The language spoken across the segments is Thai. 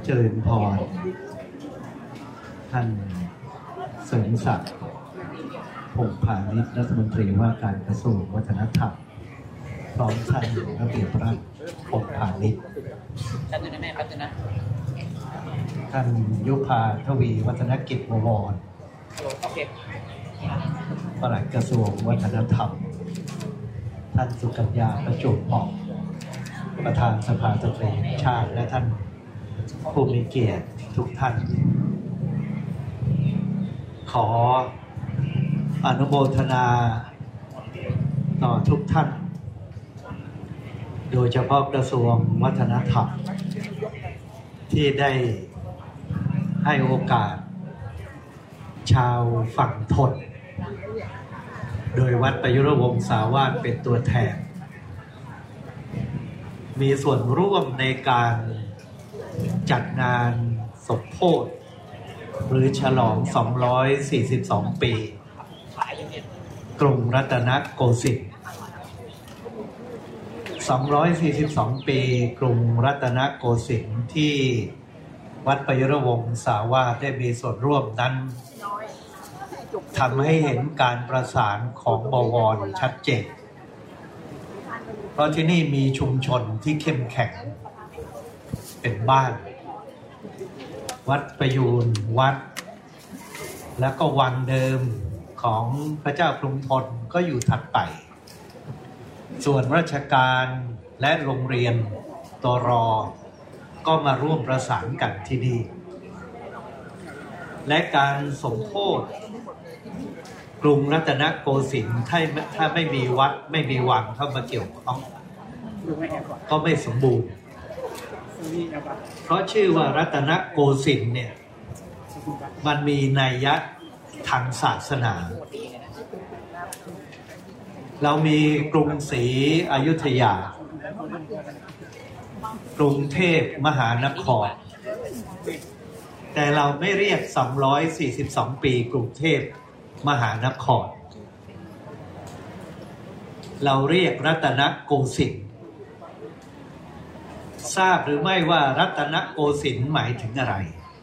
เจริญพรท่านเสริมศักดิ์พงษ์พาณิชย์รัฐมนตรีว่าการกระทรวงวัฒนธรรมพร้อมท่านระเบียบรัฐพงษ์พาณิชย์ท่านยุพาทวีวัฒนกิจบวรปลัดกระทรวงวัฒนธรรมท่านสุกัญญาประจวบเหมาะประธานสภาสตรีแห่งชาติและท่านผู้มีเกียรติทุกท่านขออนุโมทนาต่อทุกท่านโดยเฉพาะกระทรวงวัฒนธรรมที่ได้ให้โอกาสชาวฝั่งทนโดยวัดประยุรวงศาวาสเป็นตัวแทนมีส่วนร่วมในการจัดงานสมโภชหรือฉลอง242 ปีกรุงรัตนโกสินทร์242 ปีกรุงรัตนโกสินทร์ที่วัดประยุรวงศาวาสได้มีส่วนร่วมนั้นทำให้เห็นการประสานของบวรชัดเจนเพราะที่นี่มีชุมชนที่เข้มแข็งเป็นบ้านวัดประยูรวัดแล้วก็วังเดิมของพระเจ้ากรุงธนก็อยู่ถัดไปส่วนราชการและโรงเรียนตรก็มาร่วมประสานกันที่นี่และการสมโภชกรุงรัตนโกสินทร์ถ้าไม่มีวัดไม่มีวังเข้ามาเกี่ยวข้องก็ไม่สมบูรณ์เพราะชื่อว่ารัตนโกสินทร์เนี่ยมันมีนัยยะทางศาสนาเรามีกรุงศรีอยุธยากรุงเทพมหานครแต่เราไม่เรียก242 ปีกรุงเทพมหานครเราเรียกรัตนโกสินทร์ทราบหรือไม่ว่ารัตนโกสินทร์หมายถึงอะไร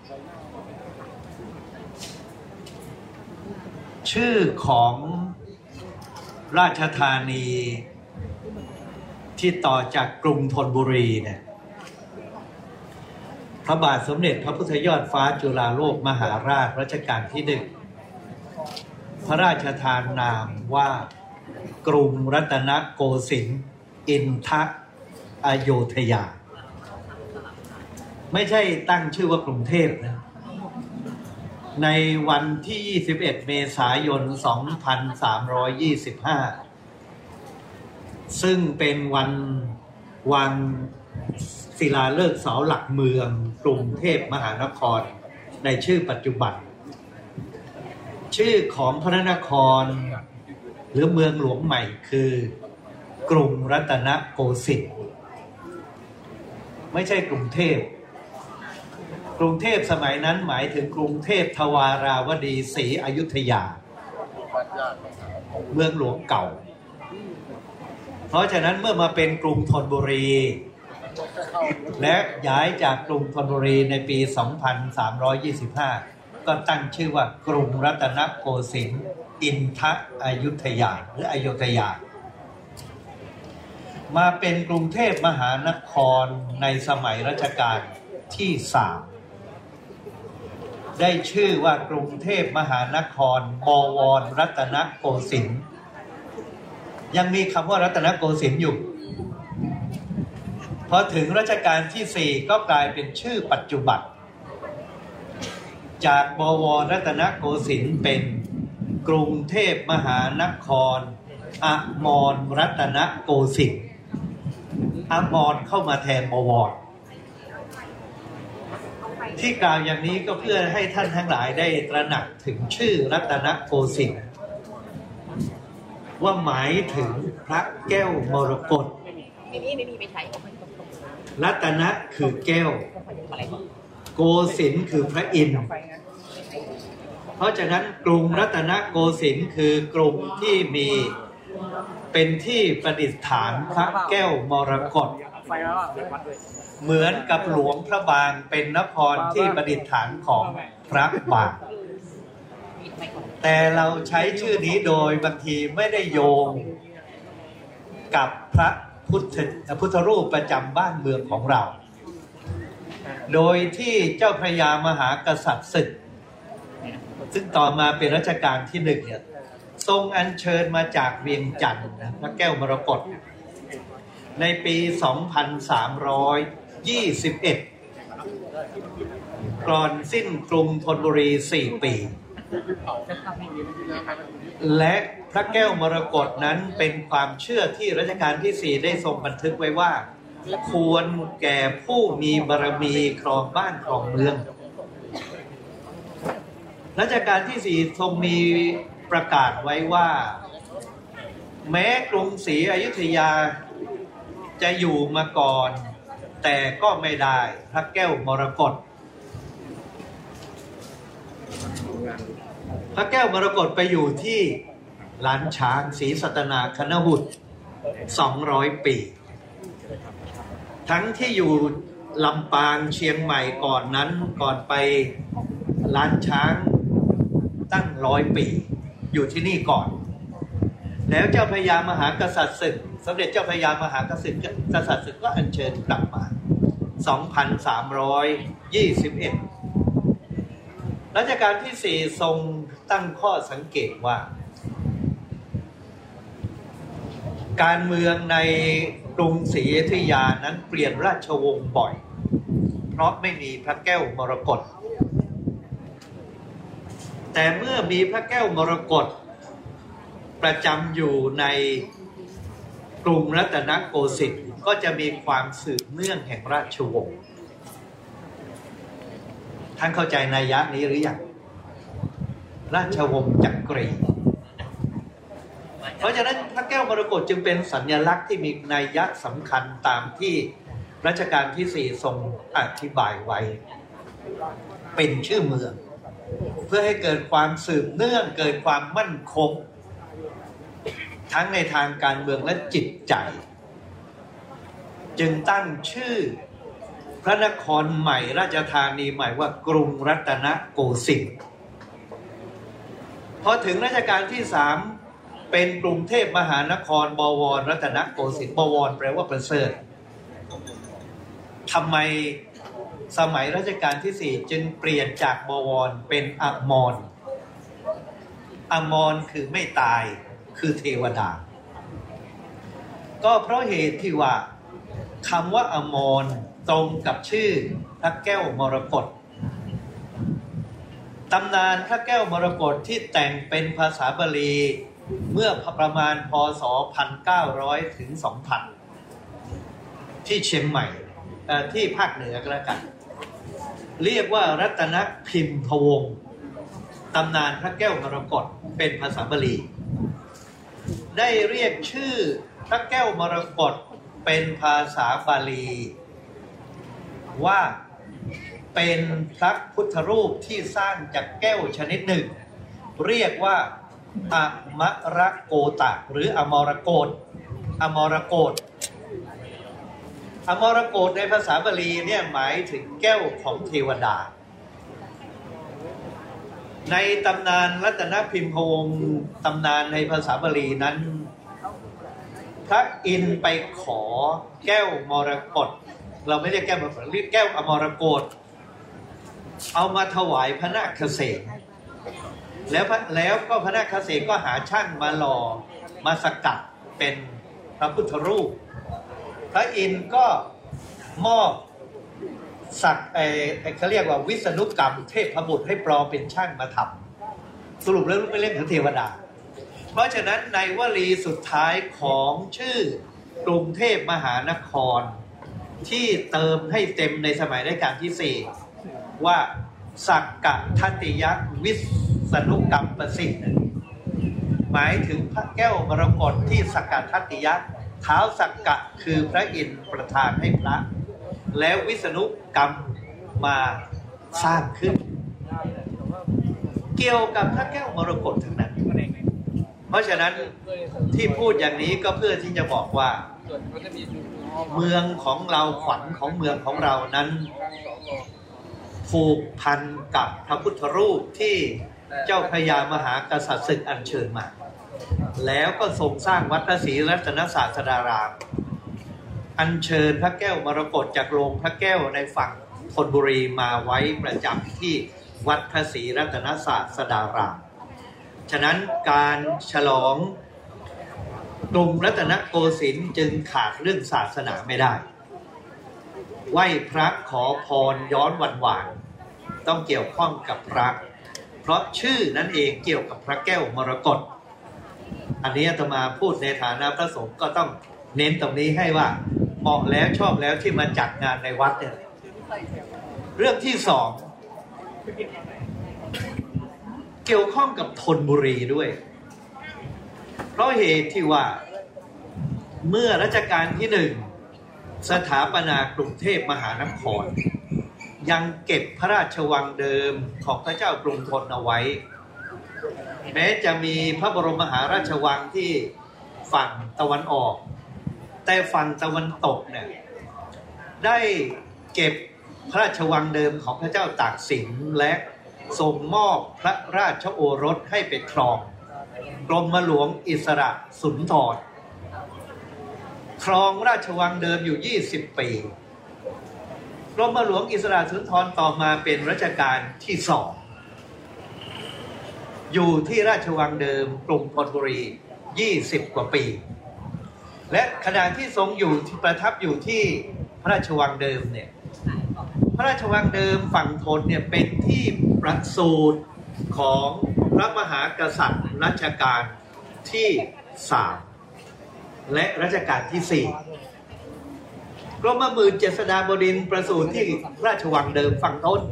ชื่อของราชธานีที่ต่อจากกรุงธนบุรีเนี่ยพระบาทสมเด็จพระพุทธยอดฟ้าจุฬาโลกมหาราชรัชกาลที่ 1พระราชทานนามว่ากรุงรัตนโกสินทร์อินทอโยธยาไม่ใช่ตั้งชื่อว่ากรุงเทพนะในวันที่21 เมษายน 2325ซึ่งเป็นวันวางศิลาฤกษ์เสาหลักเมืองกรุงเทพมหานครในชื่อปัจจุบันชื่อของพระนครหรือเมืองหลวงใหม่คือกรุงรัตนโกสินทร์ไม่ใช่กรุงเทพกรุงเทพสมัยนั้นหมายถึงกรุงเทพทวาราวดีศรีอยุธยาเมืองหลวงเก่าเพราะฉะนั้นเมื่อมาเป็นกรุงธนบุรีและย้ายจากกรุงธนบุรีในปี 2325 ก็ตั้งชื่อว่ากรุงรัตนโกสินทร์อินทอยุธยาหรืออโยธยามาเป็นกรุงเทพมหานครในสมัยรัชกาลที่ 3ได้ชื่อว่ากรุงเทพมหานครบวรรัตนโกสินทร์ยังมีคำว่ารัตนโกสินทร์อยู่พอถึงรัชกาลที่ 4ก็กลายเป็นชื่อปัจจุบันจากบวรรัตนโกสินทร์เป็นกรุงเทพมหานครอมรรัตนโกสินทร์อมรเข้ามาแทนบวรที่กล่าวอย่างนี้ก็เพื่อให้ท่านทั้งหลายได้ตระหนักถึงชื่อรัตนโกสินทร์ว่าหมายถึงพระแก้วมรกตรัตนะคือแก้วโกสินทร์คือพระอินทร์เพราะฉะนั้นกรุงรัตนโกสินทร์คือกรุงที่มีเป็นที่ประดิษฐานพระแก้วมรกตเหมือนกับหลวงพระบางเป็นนครที่ประดิษฐานของพระบางแต่เราใช้ชื่อนี้โดยบางทีไม่ได้โยงกับพระพุทธรูปประจำบ้านเมืองของเราโดยที่เจ้าพระยามหากษัตริย์ศึกซึ่งต่อมาเป็นรัชกาลที่1เนี่ยทรงอัญเชิญมาจากเวียงจันทร์พระแก้วมรกตในปี 2321 ก่อนสิ้นกรุงธนบุรี 4 ปี และพระแก้วมรกตนั้นเป็นความเชื่อที่รัชกาลที่ 4ได้ทรงบันทึกไว้ว่าควรแก่ผู้มีบารมีครองบ้านครองเมืองรัชกาลที่ 4ทรงมีประกาศไว้ว่าแม้กรุงศรีอยุธยาจะอยู่มาก่อนแต่ก็ไม่ได้พระแก้วมรกตพระแก้วมรกตไปอยู่ที่ล้านช้างศรีสัตนาคณหุต200 ปีทั้งที่อยู่ลำปางเชียงใหม่ก่อนนั้นก่อนไปล้านช้างตั้ง100 ปีอยู่ที่นี่ก่อนแล้วเจ้าพระยามหากษัตริย์ศึกสมเด็จเจ้าพระยามหากษัตริย์ศึกก็อัญเชิญกลับมา 2321 รัชกาลที่ 4ทรงตั้งข้อสังเกตว่าการเมืองในกรุงศรีอยุธยานั้นเปลี่ยนราชวงศ์บ่อยเพราะไม่มีพระแก้วมรกตแต่เมื่อมีพระแก้วมรกตประจำอยู่ในกรุงรัตนโกสินทร์ก็จะมีความสืบเนื่องแห่งราชวงศ์ท่านเข้าใจนัยยะนี้หรือยังราชวงศ์จักรีเพราะฉะนั้นพระแก้วมรกตจึงเป็นสัญลักษณ์ที่มีนัยยะสำคัญตามที่รัชกาลที่ 4ทรงอธิบายไว้เป็นชื่อเมืองเพื่อให้เกิดความสืบเนื่องเกิดความมั่นคงทั้งในทางการเมืองและจิตใจจึงตั้งชื่อพระนครใหม่ราชธานีใหม่ว่ากรุงรัตนโกสินทร์พอถึงรัชกาลที่ 3เป็นกรุงเทพมหานครบวรรัตนโกสินทร์บวรแปลว่าประเสริฐทำไมสมัยรัชกาลที่ 4จึงเปลี่ยนจากบวรเป็นอมรคือไม่ตายคือเทวดาก็เพราะเหตุที่ว่าคำว่าอมรตรงกับชื่อพระแก้วมรกตตำนานพระแก้วมรกตที่แต่งเป็นภาษาบาลีเมื่อประมาณพ.ศ. 1900 ถึง 2000ที่เชียงใหม่ที่ภาคเหนือก็แล้วกันเรียกว่ารัตนพิมพวงศ์ตำนานพระแก้วมรกตเป็นภาษาบาลีได้เรียกชื่อพระแก้วมรกตเป็นภาษาบาลีว่าเป็นพระพุทธรูปที่สร้างจากแก้วชนิดหนึ่งเรียกว่าอมรโกตะหรืออมรโกตในภาษาบาลีเนี่ยหมายถึงแก้วของเทวดาในตำนานรัตนพิมพวงศ์ตำนานในภาษาบาลีนั้นพระอินทร์ไปขอแก้วมรกตเราไม่เรียกแก้วมรกตเรียกแก้วอมรโกตเอามาถวายพระนาคเษนแล้วก็พระนาคเษนก็หาช่างมาหล่อมาสกัดเป็นพระพุทธรูปพระอินทร์ก็มอบสักเขาเรียกว่าวิษณุกรรมเทพบุตรให้ปลอมเป็นช่างมาทำสรุปแล้วไม่เล่นถึงเทวดาเพราะฉะนั้นในวลีสุดท้ายของชื่อกรุงเทพมหานครที่เติมให้เต็มในสมัยรัชกาลที่ 4ว่าสักกะทัตติยวิษณุกรรมประสิทธิ์หมายถึงพระแก้วมรกตที่สักกะทัตติยะเท้าสักกะคือพระอินทร์ประทานให้พระแล้ววิษณุกรรมมาสร้างขึ้นเกี่ยวกับพระแก้วมรกตทั้งนั้นเพราะฉะนั้นที่พูดอย่างนี้ก็เพื่อที่จะบอกว่าเมืองของเราขวัญของเมืองของเรานั้นผูกพันกับพระพุทธรูปที่เจ้าพระยามหากษัตริย์ศึกอัญเชิญมาแล้วก็ทรงสร้างวัดพระศรีรัตนศาสดารามอัญเชิญพระแก้วมรกตจากโรงพระแก้วในฝั่งธนบุรีมาไว้ประจำที่วัดพระศรีรัตนศาสดารามฉะนั้นการฉลองกรุงรัตนโกสินทร์จึงขาดเรื่องศาสนาไม่ได้ไหว้พระขอพรย้อนวันวานต้องเกี่ยวข้องกับพระเพราะชื่อนั้นเองเกี่ยวกับพระแก้วมรกตอันนี้อาตมาพูดในฐานะพระสงฆ์ก็ต้องเน้นตรงนี้ให้ว่าเหมาะแล้วชอบแล้วที่มาจัดงานในวัดเนี่ยเรื่องที่สองเกี่ยวข้องกับธนบุรีด้วยเพราะเหตุที่ว่าเมื่อรัชกาลที่หนึ่งสถาปนากรุงเทพมหานครยังเก็บพระราชวังเดิมของพระเจ้ากรุงธนเอาไว้แม้จะมีพระบรมมหาราชวังที่ฝั่งตะวันออกแต่ฝั่งตะวันตกเนี่ยได้เก็บพระราชวังเดิมของพระเจ้าตากสินและทรงมอบพระราชโอรสให้เป็นครองกรมหลวงอิสระสุนทรครองราชวังเดิมอยู่20 ปีกรมหลวงอิสระสุนทรต่อมาเป็นรัชกาลที่2อยู่ที่ราชวังเดิมกรุงธนบุรี20 กว่าปีและขณะที่ทรงอยู่ที่ประทับอยู่ที่พระราชวังเดิมเนี่ยพระราชวังเดิมฝั่งธนเนี่ยเป็นที่ประสูติของพระมหากษัตริย์รัชกาลที่3และรัชกาลที่4กรมหมื่นเจษฎาบดินทร์ประสูติที่ราชวังเดิมฝั่งธน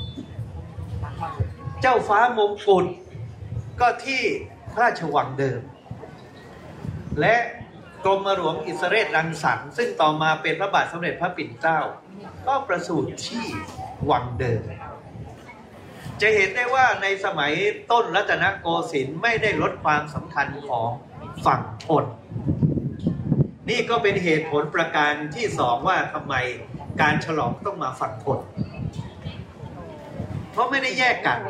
เจ้าฟ้ามงกุฎก็ที่พระราชวังเดิมและกรมหลวงอิสระรังสรรค์ซึ่งต่อมาเป็นพระบาทสมเด็จพระปิ่นเกล้าก็ประสูติที่วังเดิมจะเห็นได้ว่าในสมัยต้นรัตนโกสินทร์ไม่ได้ลดความสำคัญของฝั่งธนนี่ก็เป็นเหตุผลประการที่สองว่าทำไมการฉลองต้องมาฝั่งธนเพราะไม่ได้แยกกัน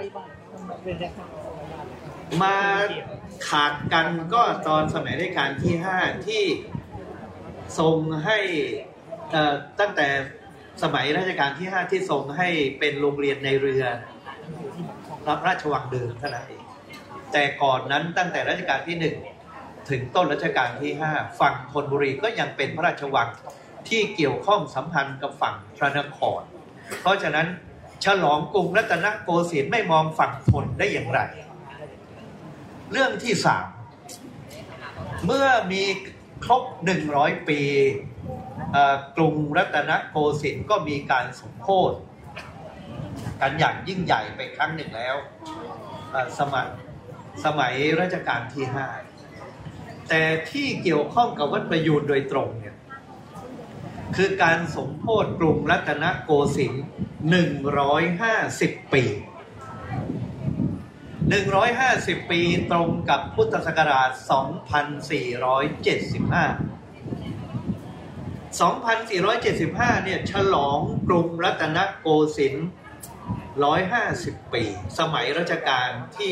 มาขาดกันก็ตอนสมัยรัชกาลที่5ที่ทรงให้ตั้งแต่สมัยรัชกาลที่5ที่ทรงให้เป็นโรงเรียนในเรือพระราชวังเดิมเท่านั้นเองแต่ก่อนนั้นตั้งแต่รัชกาลที่1ถึงต้นรัชกาลที่5ฝั่งธนบุรีก็ยังเป็นพระราชวังที่เกี่ยวข้องสัมพันธ์กับฝั่งพระนครเพราะฉะนั้นฉลองกรุงรัตนโกสินทร์ไม่มองฝั่งธนได้อย่างไรเรื่องที่3เมื่อมีครบ100 ปีกรุงรัตนโกสินทร์ก็มีการสมโภชกันอย่างยิ่งใหญ่ไปครั้งหนึ่งแล้วสมัยรัชกาลที่5แต่ที่เกี่ยวข้องกับวัดประยูรโดยตรงเนี่ยคือการสมโภชกรุงรัตนโกสินทร์150 ปี150 ปีตรงกับพุทธศักราช 2475 เนี่ยฉลองกรุงรัตนโกสินทร์150 ปีสมัยรัชกาลที่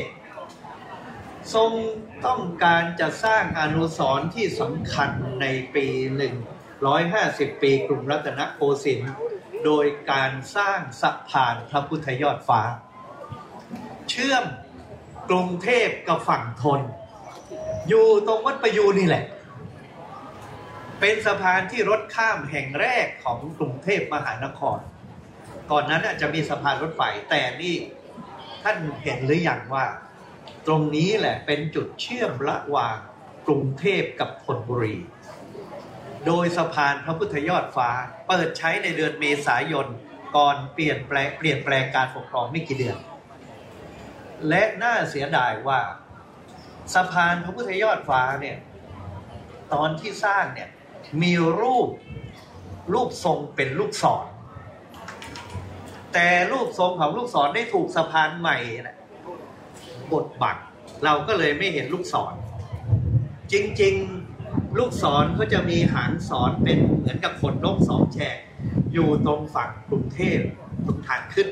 7ทรงต้องการจะสร้างอนุสรณ์ที่สำคัญในปี150 ปีกรุงรัตนโกสินทร์โดยการสร้างสะพานพระพุทธยอดฟ้าเชื่อมกรุงเทพกับฝั่งธนอยู่ตรงวัดประยูรนี่แหละเป็นสะพานที่รถข้ามแห่งแรกของกรุงเทพมหานครก่อนนั้นจะมีสะพานรถไฟแต่นี่ท่านเห็นหรือยังว่าตรงนี้แหละเป็นจุดเชื่อมระหว่างกรุงเทพกับธนบุรีโดยสะพานพระพุทธยอดฟ้าเปิดใช้ในเดือนเมษายนก่อนเปลี่ยนแปลงการปกครองไม่กี่เดือนและน่าเสียดายว่าสะพานพระพุทธยอดฟ้าเนี่ยตอนที่สร้างเนี่ยมีรูปทรงเป็นลูกศรแต่รูปทรงของลูกศรได้ถูกสะพานใหม่นะบดบังเราก็เลยไม่เห็นลูกศรจริงๆลูกศรก็จะมีหางศรเป็นเหมือนกับขนนกสองแฉกอยู่ตรงฝั่งกรุงเทพตรงทางขึ้น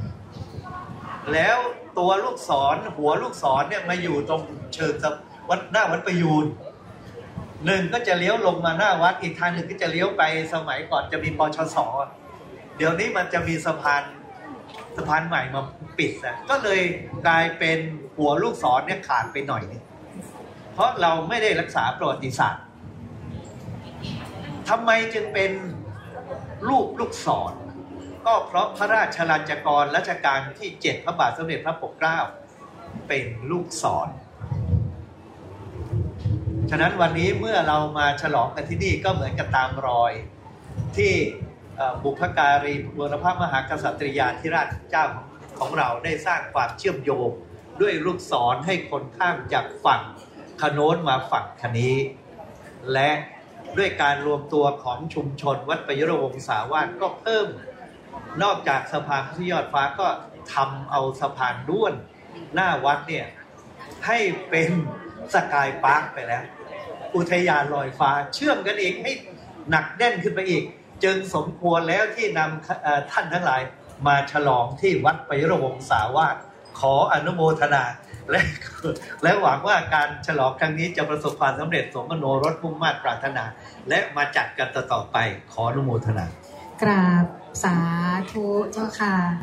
แล้วตัวลูกศรหัวลูกศรเนี่ยมาอยู่ตรงเชิงวัดหน้าวัดประยูรหนึ่งก็จะเลี้ยวลงมาหน้าวัดอีกทางหนึ่งก็จะเลี้ยวไปสมัยก่อนจะมีปชส.เดี๋ยวนี้มันจะมีสะพานใหม่มาปิดก็เลยกลายเป็นหัวลูกศรเนี่ยขาดไปหน่อยนึงเพราะเราไม่ได้รักษาประวัติศาสตร์ทำไมจึงเป็นลูกศรก็เพราะพระราชลัญจกรรัชกาลที่7พระบาทสมเด็จพระปกเกล้าเป็นลูกศรฉะนั้นวันนี้เมื่อเรามาฉลองกันที่นี่ก็เหมือนกับตามรอยที่บุพการีบูรพมหากษัตริยาธิราชเจ้าของเราได้สร้างความเชื่อมโยงด้วยลูกศรให้คนข้ามจากฝั่งคโน้นมาฝั่งคนี้และด้วยการรวมตัวของชุมชนวัดประยุรวงศาวาสก็เพิ่มนอกจากสะพานที่ยอดฟ้าก็ทำเอาสะพานด้วนหน้าวัดเนี่ยให้เป็นสกายพาร์คไปแล้วอุทยานลอยฟ้าเชื่อมกันอีกให้หนักแน่นขึ้นไปอีกจึงสมควรแล้วที่นำท่านทั้งหลายมาฉลองที่วัดประยุรวงศาวาสขออนุโมทนาและหวังว่าการฉลองครั้งนี้จะประสบความสำเร็จสมมโนรสมุ่งมั่นปรารถนาและมาจัดกันต่อไปขออนุโมทนากราบสาธุเจ้าค่ะ